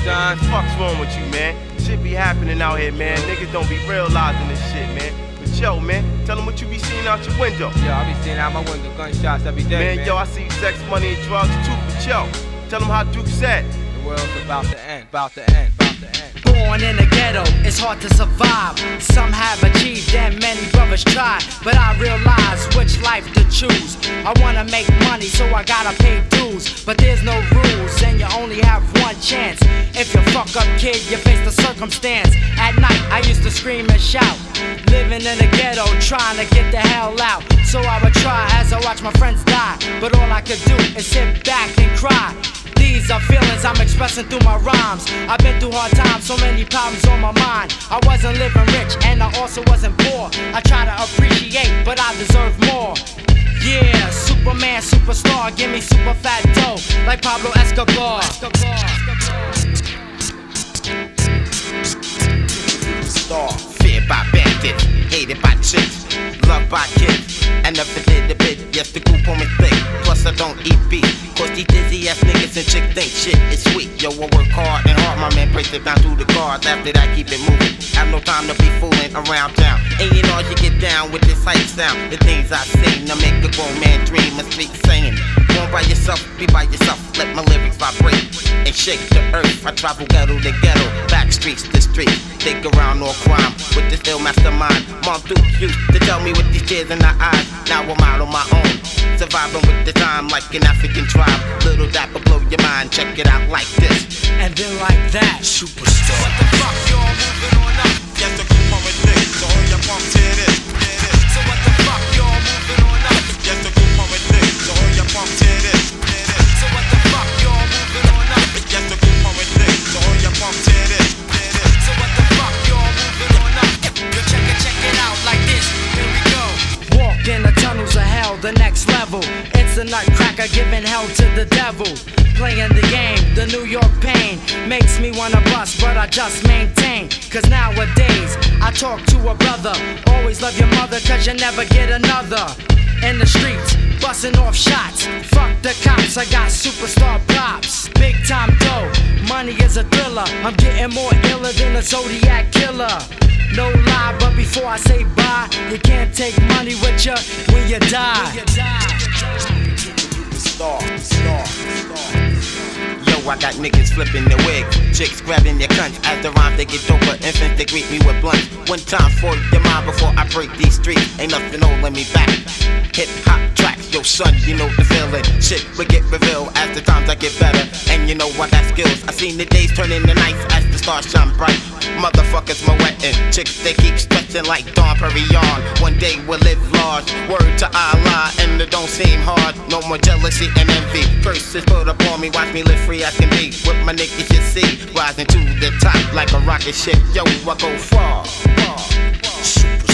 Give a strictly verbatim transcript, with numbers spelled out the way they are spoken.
Don. Fuck's wrong with you, man? Shit be happening out here, man. Niggas don't be realizing this shit, man. But yo, man, tell them what you be seeing out your window. Yo, I be seeing out my window gunshots every day, man. Man, yo, I see sex, money, and drugs too. But yo, tell them how Duke said. The world's about to end, about to end, about to end. Born in the ghetto, it's hard to survive. Some have achieved and many brothers try. But I realize which life to choose. I wanna make money, so I gotta pay dues. But there's no rules, and you only have one chance. If you fuck up, kid, you face the circumstance. At night, I used to scream and shout. Living in the ghetto, trying to get the hell out. So I would try as I watch my friends die. But all I could do is sit back and cry. These are feelings I'm expressing through my rhymes. I've been through hard times, so many problems on my mind. I wasn't living rich and I also wasn't poor. I try to appreciate, but I deserve more. Yeah, Superman, superstar, give me super fat dough like Pablo Escobar. Star, feared by bandits, hated by chicks, loved by kids. I never did a bit, yes the group on me thick. Plus I don't eat beef, cause these dizzy ass niggas and chicks think shit is sweet. Yo, I work hard and hard, my man breaks it down through the cards. After that keep it moving, have no time to be fooling around town. And you know you get down with this hype sound. The things I sing, I make a grown man dream and speak saying. Go by yourself, be by yourself, let my lyrics vibrate and shake the earth. I travel ghetto to ghetto, back streets to street. Think around all crime with this ill mastermind. Mom Duke used to tell me with these tears in her eyes. Now I'm out on my own, surviving with the time like an African tribe. Little dapper blow your mind, check it out like this. And then like that, superstar. What the fuck, y'all moving on up? Yes, the group on with this, so all your punks hear this. So what the fuck, y'all moving on up? Yes, the group on with this, so all your punks hear this. So what the fuck, y'all moving on up? Yes, the group on with this, so all your punks hear this. So what the fuck, y'all moving on up? Yo, check it, check it out like this. Here we go. walk in the tunnels of hell, the next level. It's a nutcracker giving hell to the devil. Playing the game, the New York pain makes me wanna bust, but I just maintain. Cause nowadays, I talk to a brother. Always love your mother, cause you never get another. In the streets, busting off shots. Fuck the cops, I got superstar props. Big time dough, money is a thriller. I'm getting more iller than a Zodiac killer. No lie, but before I say bye, you can't take money with you when you die. Star, star, star. Yo, I got niggas flipping their wig, chicks grabbing their cunts. As the rhymes they get doper, infants they greet me with blunts. One time for your mind before I break these streets. Ain't nothing holding me back. Hip hop tracks, yo son, you know the feeling. Shit will get revealed as the times I get better. And you know I got skills. I seen the days turn into nights as the stars shine bright. Motherfuckers moetting, chicks they keep stretching like Dawn Perignon. One day we'll live large, word to Allah, and it don't seem hard. No more jealousy and envy. Curses put upon me, watch me live free as can be. With my niggas you see, rising to the top like a rocket ship. Yo, I go far, far, far. Super